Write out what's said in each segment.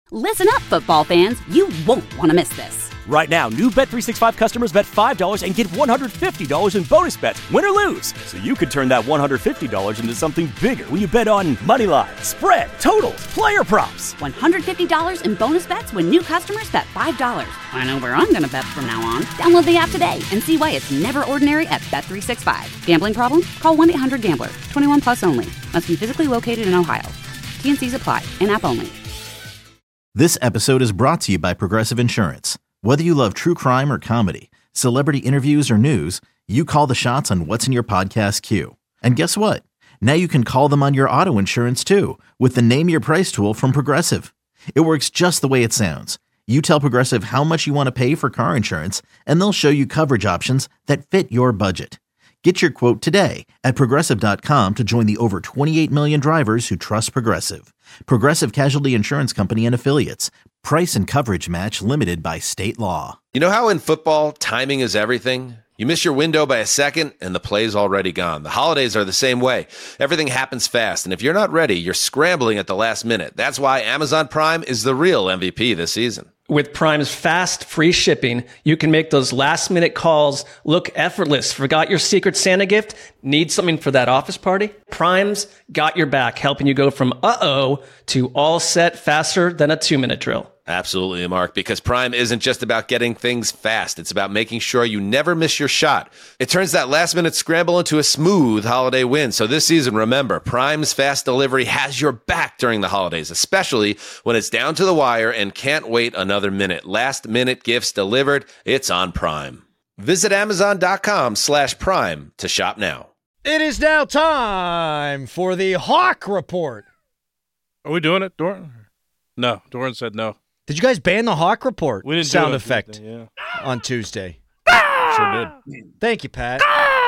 Listen up, football fans. You won't want to miss this. Right now, new Bet365 customers bet $5 and get $150 in bonus bets, win or lose. So you could turn that $150 into something bigger when you bet on money line, spread, totals, player props. $150 in bonus bets when new customers bet $5. I know where I'm going to bet from now on. Download the app today and see why it's never ordinary at Bet365. Gambling problem? Call 1-800-GAMBLER. 21 plus only. Must be physically located in Ohio. T&Cs apply. In-app only. This episode is brought to you by Progressive Insurance. Whether you love true crime or comedy, celebrity interviews or news, you call the shots on what's in your podcast queue. And guess what? Now you can call them on your auto insurance too with the Name Your Price tool from Progressive. It works just the way it sounds. You tell Progressive how much you want to pay for car insurance, and they'll show you coverage options that fit your budget. Get your quote today at Progressive.com to join the over 28 million drivers who trust Progressive. Progressive Casualty Insurance Company and Affiliates. Price and coverage match limited by state law. You know how in football, timing is everything? You miss your window by a second, and the play's already gone. The holidays are the same way. Everything happens fast, and if you're not ready, you're scrambling at the last minute. That's why Amazon Prime is the real MVP this season. With Prime's fast, free shipping, you can make those last-minute calls look effortless. Forgot your Secret Santa gift? Need something for that office party? Prime's got your back, helping you go from uh-oh to all set faster than a 2-minute drill. Absolutely, Mark, because Prime isn't just about getting things fast. It's about making sure you never miss your shot. It turns that last-minute scramble into a smooth holiday win. So this season, remember, Prime's fast delivery has your back during the holidays, especially when it's down to the wire and can't wait another minute. Last-minute gifts delivered. It's on Prime. Visit Amazon.com/Prime to shop now. It is now time for the Hawk Report. Are we doing it, Doran? No, Doran said no. Did you guys ban the Hawk Report We didn't sound do it effect Tuesday, on Tuesday? Sure did. Thank you, Pat.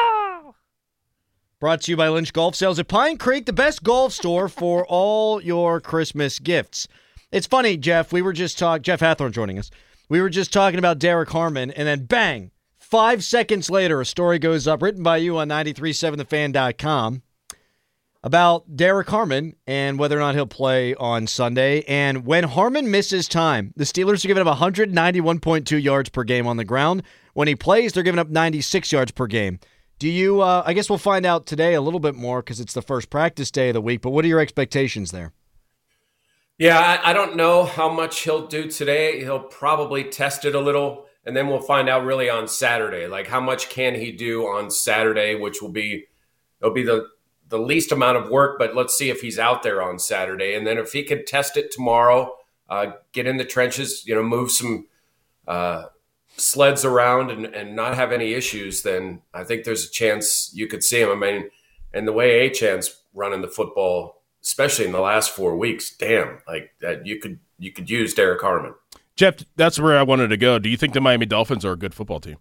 Brought to you by Lynch Golf Sales at Pine Creek, the best golf store for all your Christmas gifts. It's funny, Jeff. We were just talking. Jeff Hathorn joining us. We were just talking about Derek Harmon, and then bang, 5 seconds later, a story goes up written by you on 937thefan.com about Derek Harmon and whether or not he'll play on Sunday. And when Harmon misses time, the Steelers are giving up 191.2 yards per game on the ground. When he plays, they're giving up 96 yards per game. Do you, I guess we'll find out today a little bit more because it's the first practice day of the week, but what are your expectations there? Yeah, I don't know how much he'll do today. He'll probably test it a little, and then we'll find out really on Saturday. Like, how much can he do on Saturday, which it'll be the least amount of work, but let's see if he's out there on Saturday. And then if he could test it tomorrow, get in the trenches, move some sleds around and not have any issues, then I think there's a chance you could see him. I mean, and the way Achane's running the football, especially in the last 4 weeks, damn, like that you could use Derek Harmon. Jeff, that's where I wanted to go. Do you think the Miami Dolphins are a good football team?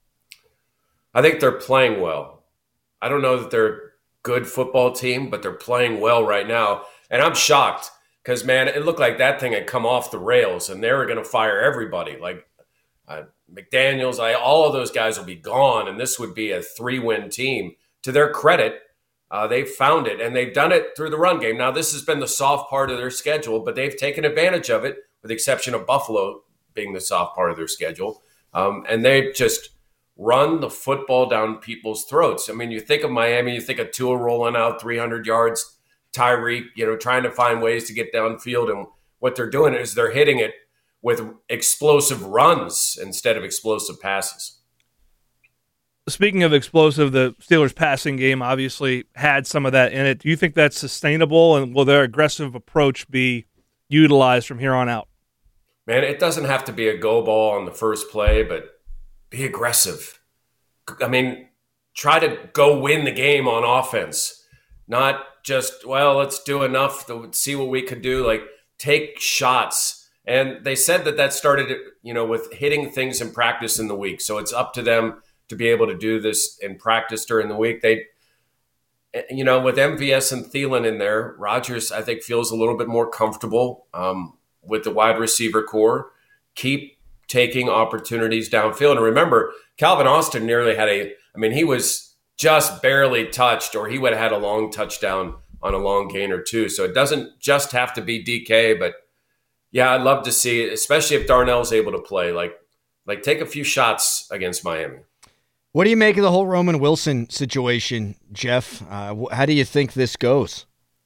I think they're playing well. I don't know that they're good football team, but they're playing well right now. And I'm shocked because, man, it looked like that thing had come off the rails and they were going to fire everybody. Like McDaniels, all of those guys will be gone, and this would be a 3-win team. To their credit, they've found it, and they've done it through the run game. Now, this has been the soft part of their schedule, but they've taken advantage of it, with the exception of Buffalo being the soft part of their schedule. And they just run the football down people's throats. I mean, you think of Miami, you think of Tua rolling out 300 yards, Tyreek, trying to find ways to get downfield. And what they're doing is they're hitting it with explosive runs instead of explosive passes. Speaking of explosive, the Steelers' passing game obviously had some of that in it. Do you think that's sustainable, and will their aggressive approach be utilized from here on out? Man, it doesn't have to be a go ball on the first play, but be aggressive. I mean, try to go win the game on offense, not just, let's do enough to see what we could do. Like, take shots. And they said that started, with hitting things in practice in the week. So it's up to them to be able to do this in practice during the week. They, with MVS and Thielen in there, Rodgers, I think, feels a little bit more comfortable with the wide receiver core. Keep taking opportunities downfield. And remember, Calvin Austin nearly had he was just barely touched, or he would have had a long touchdown on a long gain or two. So it doesn't just have to be DK, but Yeah, I'd love to see it, especially if Darnell's able to play. Like take a few shots against Miami. What do you make of the whole Roman Wilson situation, Jeff? How do you think this goes?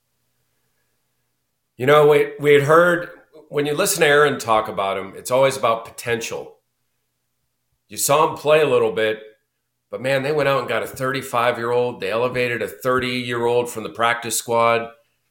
You know, we had heard, when you listen to Aaron talk about him, it's always about potential. You saw him play a little bit, but man, they went out and got a 35-year-old. They elevated a 30-year-old from the practice squad.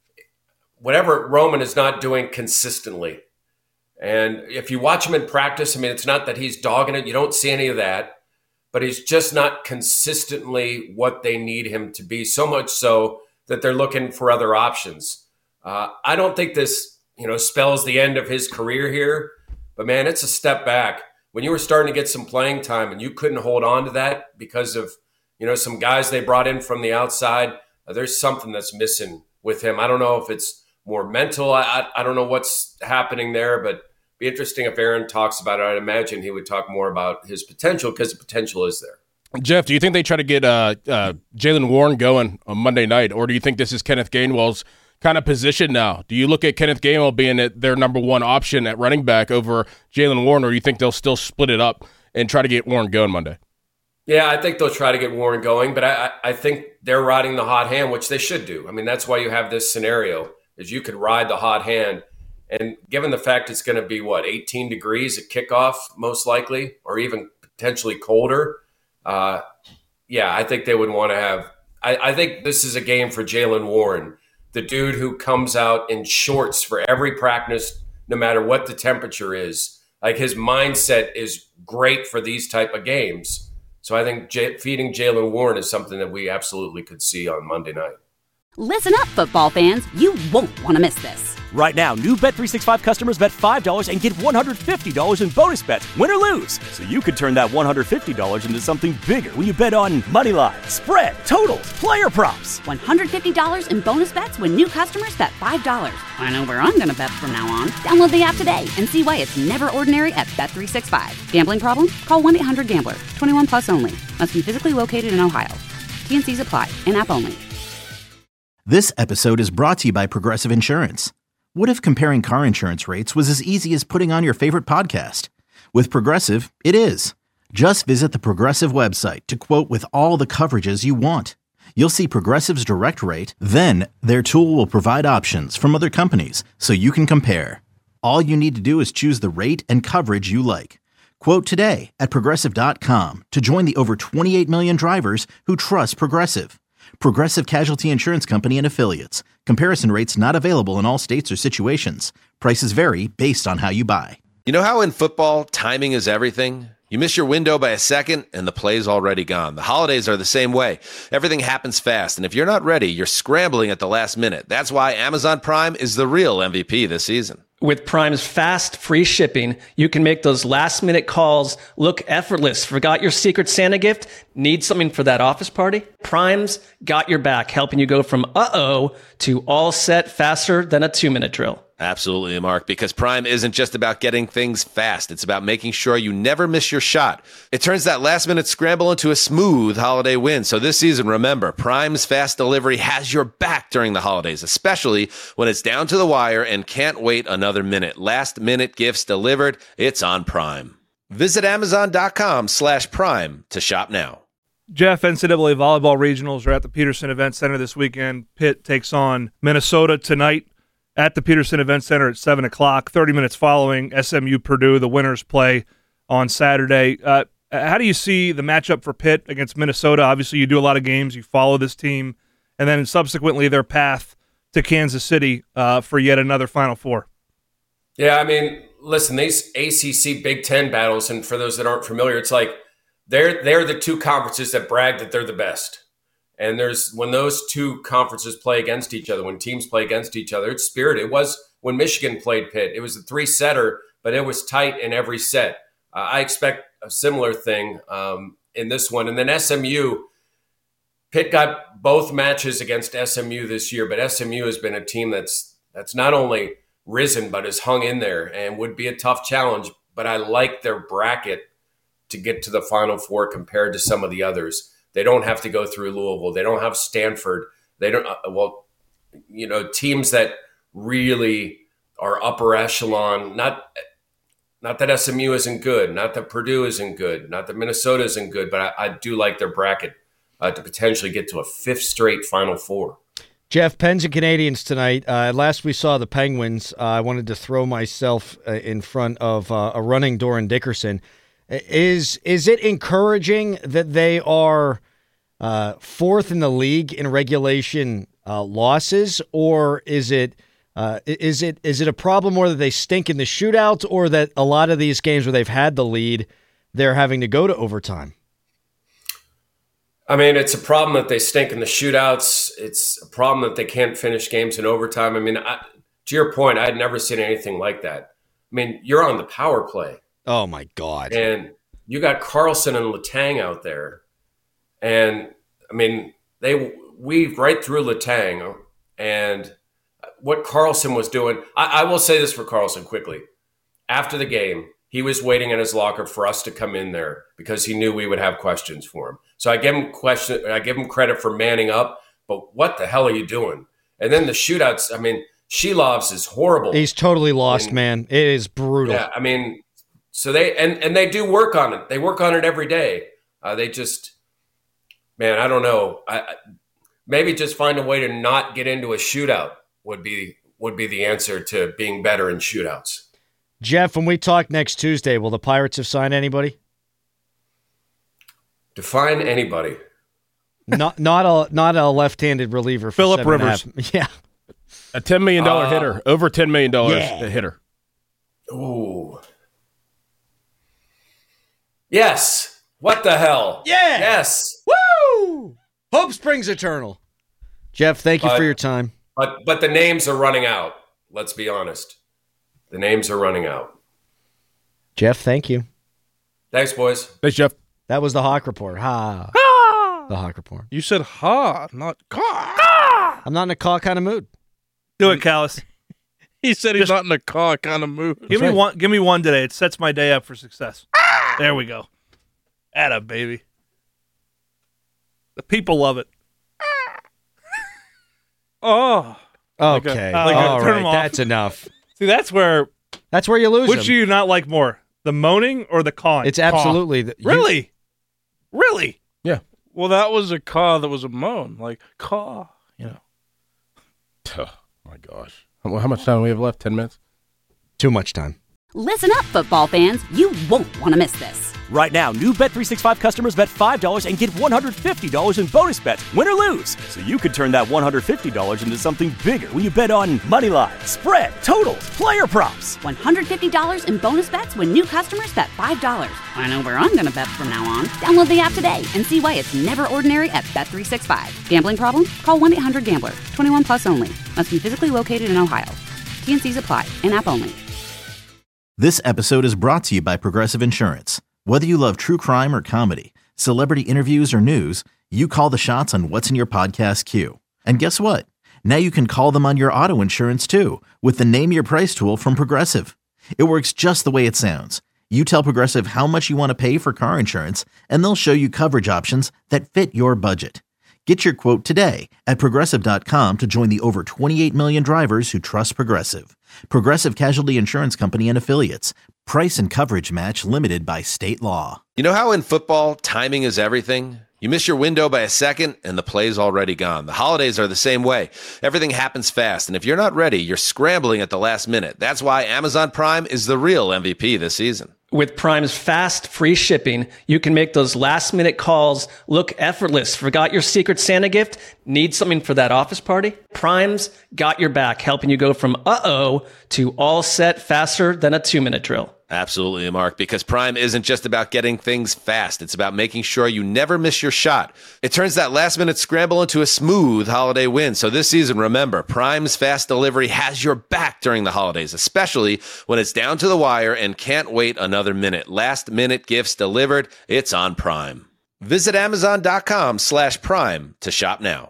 Whatever Roman is not doing consistently. And if you watch him in practice, I mean, it's not that he's dogging it. You don't see any of that. But he's just not consistently what they need him to be, so much so that they're looking for other options. I don't think this, spells the end of his career here. But, man, it's a step back. When you were starting to get some playing time and you couldn't hold on to that because of, some guys they brought in from the outside, there's something that's missing with him. I don't know if it's more mental. I don't know what's happening there, but be interesting if Aaron talks about it. I'd imagine he would talk more about his potential because the potential is there. Jeff, do you think they try to get Jaylen Warren going on Monday night, or do you think this is Kenneth Gainwell's kind of position now? Do you look at Kenneth Gainwell being their number one option at running back over Jaylen Warren, or do you think they'll still split it up and try to get Warren going Monday? Yeah, I think they'll try to get Warren going, but I think they're riding the hot hand, which they should do. I mean, that's why you have this scenario, is you could ride the hot hand. And given the fact it's going to be, 18 degrees at kickoff, most likely, or even potentially colder, I think they would want to have – I think this is a game for Jaylen Warren, the dude who comes out in shorts for every practice, no matter what the temperature is. Like, his mindset is great for these type of games. So I think feeding Jaylen Warren is something that we absolutely could see on Monday night. Listen up, football fans. You won't want to miss this. Right now, new Bet365 customers bet $5 and get $150 in bonus bets, win or lose. So you could turn that $150 into something bigger when you bet on money line, spread, totals, player props. $150 in bonus bets when new customers bet $5. I know where I'm going to bet from now on. Download the app today and see why it's never ordinary at Bet365. Gambling problem? Call 1-800-GAMBLER. 21 plus only. Must be physically located in Ohio. T&Cs apply. In-app only. This episode is brought to you by Progressive Insurance. What if comparing car insurance rates was as easy as putting on your favorite podcast? With Progressive, it is. Just visit the Progressive website to quote with all the coverages you want. You'll see Progressive's direct rate, then their tool will provide options from other companies so you can compare. All you need to do is choose the rate and coverage you like. Quote today at Progressive.com to join the over 28 million drivers who trust Progressive. Progressive Casualty Insurance Company and Affiliates. Comparison rates not available in all states or situations. Prices vary based on how you buy. You know how in football, timing is everything? You miss your window by a second, and the play's already gone. The holidays are the same way. Everything happens fast, and if you're not ready, you're scrambling at the last minute. That's why Amazon Prime is the real MVP this season. With Prime's fast, free shipping, you can make those last-minute calls look effortless. Forgot your Secret Santa gift? Need something for that office party? Prime's got your back, helping you go from uh-oh to all set faster than a 2-minute drill. Absolutely, Mark, because Prime isn't just about getting things fast. It's about making sure you never miss your shot. It turns that last-minute scramble into a smooth holiday win. So this season, remember, Prime's fast delivery has your back during the holidays, especially when it's down to the wire and can't wait another minute. Last-minute gifts delivered, it's on Prime. Visit Amazon.com/Prime to shop now. Jeff, NCAA volleyball regionals are at the Peterson Event Center this weekend. Pitt takes on Minnesota tonight at the Peterson Event Center at 7 o'clock, 30 minutes following SMU Purdue. The winners play on Saturday. How do you see the matchup for Pitt against Minnesota? Obviously, you do a lot of games. You follow this team. And then subsequently their path to Kansas City for yet another Final Four. Yeah, I mean, listen, these ACC Big Ten battles, and for those that aren't familiar, it's like they're the two conferences that brag that they're the best. And when those two conferences play against each other, when teams play against each other, it's spirited. It was when Michigan played Pitt. It was a 3-setter, but it was tight in every set. I expect a similar thing in this one. And then SMU, Pitt got both matches against SMU this year, but SMU has been a team that's not only risen, but has hung in there and would be a tough challenge. But I like their bracket to get to the Final Four compared to some of the others. They don't have to go through Louisville. They don't have Stanford. They don't, teams that really are upper echelon. Not that SMU isn't good, not that Purdue isn't good, not that Minnesota isn't good, but I do like their bracket to potentially get to a fifth straight Final Four. Jeff, Pens and Canadians tonight. Last we saw the Penguins, I wanted to throw myself in front of a running Doran Dickerson. Is it encouraging that they are fourth in the league in regulation losses, or is it a problem more that they stink in the shootouts, or that a lot of these games where they've had the lead, they're having to go to overtime? I mean, it's a problem that they stink in the shootouts. It's a problem that they can't finish games in overtime. I mean, to your point, I had never seen anything like that. I mean, you're on the power play. Oh, my God. And you got Carlson and Letang out there. And, I mean, they weaved right through Letang. And what Carlson was doing, I will say this for Carlson quickly. After the game, he was waiting in his locker for us to come in there because he knew we would have questions for him. So I give him credit for manning up, but what the hell are you doing? And then the shootouts, I mean, Shilov's is horrible. He's totally lost, man. It is brutal. Yeah, I mean, so they do work on it. They work on it every day. They just, man, I don't know. Maybe just find a way to not get into a shootout would be the answer to being better in shootouts. Jeff, when we talk next Tuesday, will the Pirates have signed anybody? Define anybody. Not a left-handed reliever. For Phillip Rivers. Yeah. A $10 million hitter. Over $10 million a hitter. Ooh. Yes. What the hell? Yeah. Yes. Woo! Hope springs eternal. Jeff, thank you for your time. But the names are running out. Let's be honest. The names are running out. Jeff, thank you. Thanks, boys. Thanks, Jeff. That was the Hawk Report. Ha. The Hawk Report. You said ha, not caw. I'm not in a caw kind of mood. Do it, Callis. He said he's not in a caw kind of mood. Give me one today. It sets my day up for success. There we go. Atta baby. The people love it. Oh. Okay. All right. That's enough. See, that's where you lose Which them. do you not like more, the moaning or the cawing? It's absolutely Really? Really? Yeah. Well, that was a caw that was a moan. Like, caw, you know. Oh, my gosh. How much time do we have left? 10 minutes? Too much time. Listen up, football fans. You won't want to miss this. Right now, new Bet365 customers bet $5 and get $150 in bonus bets, win or lose. So you could turn that $150 into something bigger when you bet on moneyline, spread, totals, player props. $150 in bonus bets when new customers bet $5. I know where I'm going to bet from now on. Download the app today and see why it's never ordinary at Bet365. Gambling problem? Call 1-800-GAMBLER. 21 plus only. Must be physically located in Ohio. T&Cs apply. In-app only. This episode is brought to you by Progressive Insurance. Whether you love true crime or comedy, celebrity interviews or news, you call the shots on what's in your podcast queue. And guess what? Now you can call them on your auto insurance too with the Name Your Price tool from Progressive. It works just the way it sounds. You tell Progressive how much you want to pay for car insurance, and they'll show you coverage options that fit your budget. Get your quote today at Progressive.com to join the over 28 million drivers who trust Progressive. Progressive Casualty Insurance Company and Affiliates. Price and coverage match limited by state law. You know how in football, timing is everything? You miss your window by a second, and the play's already gone. The holidays are the same way. Everything happens fast, and if you're not ready, you're scrambling at the last minute. That's why Amazon Prime is the real MVP this season. With Prime's fast, free shipping, you can make those last-minute calls look effortless. Forgot your Secret Santa gift? Need something for that office party? Prime's got your back, helping you go from uh-oh to all set faster than a 2-minute drill. Absolutely, Mark, because Prime isn't just about getting things fast. It's about making sure you never miss your shot. It turns that last-minute scramble into a smooth holiday win. So this season, remember, Prime's fast delivery has your back during the holidays, especially when it's down to the wire and can't wait another minute. Last-minute gifts delivered, it's on Prime. Visit Amazon.com/Prime to shop now.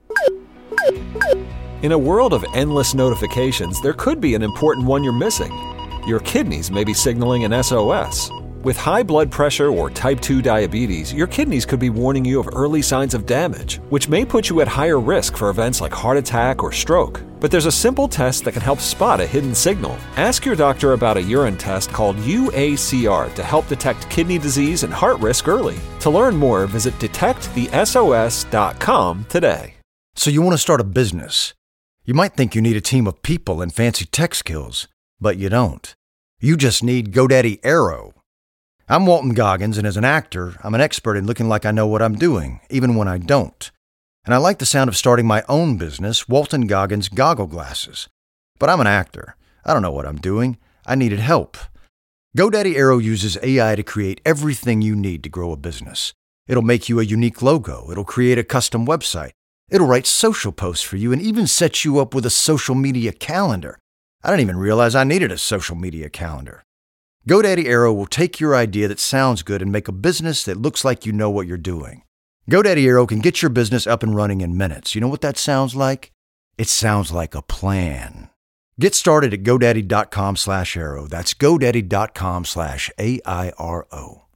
In a world of endless notifications, there could be an important one you're missing. Your kidneys may be signaling an SOS. With high blood pressure or type 2 diabetes, your kidneys could be warning you of early signs of damage, which may put you at higher risk for events like heart attack or stroke. But there's a simple test that can help spot a hidden signal. Ask your doctor about a urine test called UACR to help detect kidney disease and heart risk early. To learn more, visit detectthesos.com today. So you want to start a business. You might think you need a team of people and fancy tech skills, but you don't. You just need GoDaddy Aero. I'm Walton Goggins, and as an actor, I'm an expert in looking like I know what I'm doing, even when I don't. And I like the sound of starting my own business, Walton Goggins Goggle Glasses. But I'm an actor. I don't know what I'm doing. I needed help. GoDaddy Aero uses AI to create everything you need to grow a business. It'll make you a unique logo. It'll create a custom website. It'll write social posts for you and even set you up with a social media calendar. I didn't even realize I needed a social media calendar. GoDaddy Aero will take your idea that sounds good and make a business that looks like you know what you're doing. GoDaddy Aero can get your business up and running in minutes. You know what that sounds like? It sounds like a plan. Get started at GoDaddy.com/Aero. That's GoDaddy.com/AIRO.